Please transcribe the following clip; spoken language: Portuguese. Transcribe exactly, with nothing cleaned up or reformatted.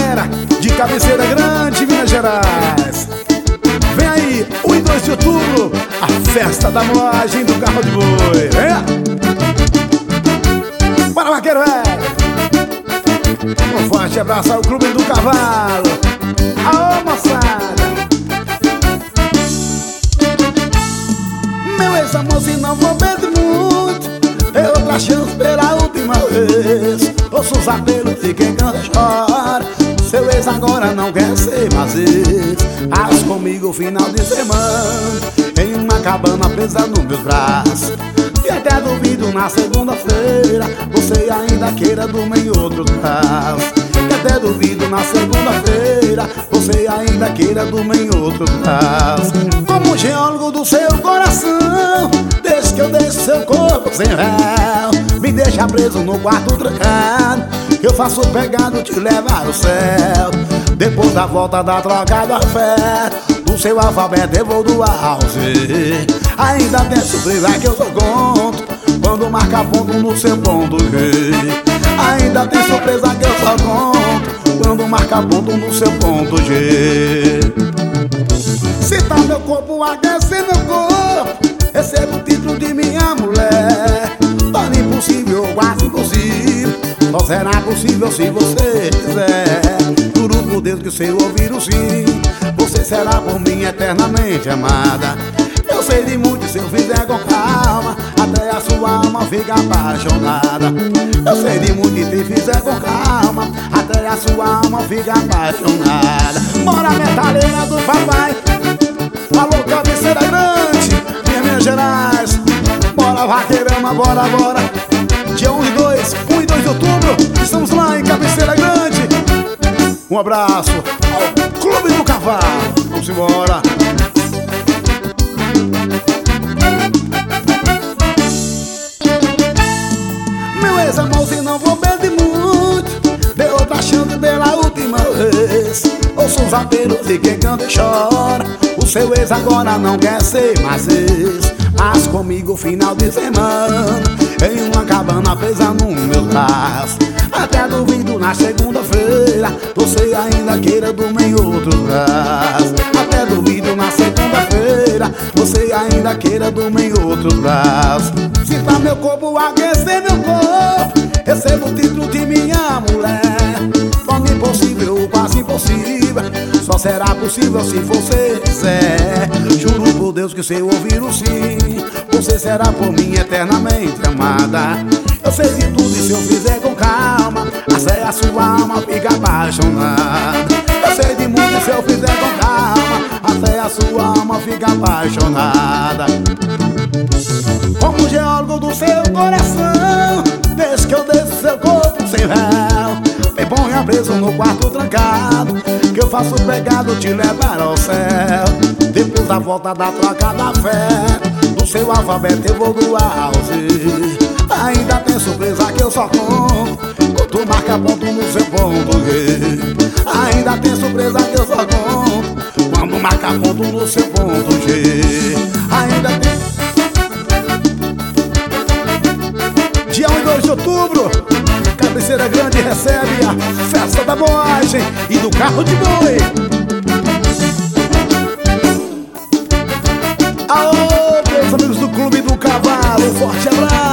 galera de Cabeceira Grande, Minas Gerais. Vem aí, um e dois de outubro, a festa da moagem do carro de boi. Vem! Bora, vaqueiro, é! Um forte abraço ao Clube do Cavalo. Aô, moçada! Meu ex-amor, se não vou perder muito, é outra chance pela última vez. Ouço os apelos de quem canta e chora. Seu ex agora não quer ser mais ex. As comigo final de semana em uma cabana presa nos meus braços. E até duvido na segunda-feira você ainda queira dormir em outro braço. E até duvido na segunda-feira você ainda queira dormir em outro braço. Como geólogo do seu coração, desde que eu deixo seu corpo sem réu, me deixa preso no quarto trancado, que eu faço pegado te levar ao céu. Depois da volta da troca do afeto, do seu alfabeto eu vou do A ao Z. Ainda tem surpresa que eu só conto quando marca ponto no seu ponto G. Ainda tem surpresa que eu só conto quando marca ponto no seu ponto G. Se tá meu corpo aquecer meu corpo, recebo o título de minha mulher. Torna impossível, quase impossível, só será possível se você quiser. Juro por Deus que se eu ouvir o sim, você será por mim eternamente amada. Eu sei de muito se eu fizer com calma, até a sua alma fica apaixonada. Eu sei de muito e se fizer com calma, até a sua alma fica apaixonada. Bora, metaleira do papai, alô, Cabeceira Grande, minha Minas Gerais. Bora, vaqueirama, bora, bora. Dia um e dois, um e dois de outubro, estamos lá em Cabeceira Grande. Um abraço ao Clube do Cavalo. Vamos embora. Meu ex-amor, se não vou perder muito, dê outra chance pela última vez. Ouço os apelos de quem canta e chora. O seu ex agora não quer ser mais ex. Mas comigo final de semana em uma cabana presa nos meus braços. Até duvido na segunda-feira você ainda queira dormir em outro braço. Até duvido na segunda-feira você ainda queira dormir em outro braço. Se tá meu corpo aquecer meu corpo, recebo o título de minha mulher. Torna impossível, quase impossível, só será possível se você quiser. Juro por Deus que se eu ouvir o sim, você será por mim eternamente amada. Eu sei de tudo e se eu fizer com calma, até a sua alma fica apaixonada. Eu sei de muito e se eu fizer com calma, até a sua alma fica apaixonada. Como geólogo do seu coração, desde que eu deixo seu corpo sem véu, me ponha preso no quarto trancado, que eu faço pegado te levar ao céu. Depois da volta da troca da fé, do seu alfabeto eu vou do A ao Z. Ainda tem surpresa que eu só conto quando marca ponto no seu ponto G. Ainda tem surpresa que eu só conto quando marca ponto no seu ponto G. Ainda tem. Dia um e dois de outubro, Cabeceira Grande recebe a festa da moagem e do carro de boi. Aô, meus amigos do Clube do Cavalo, um forte abraço.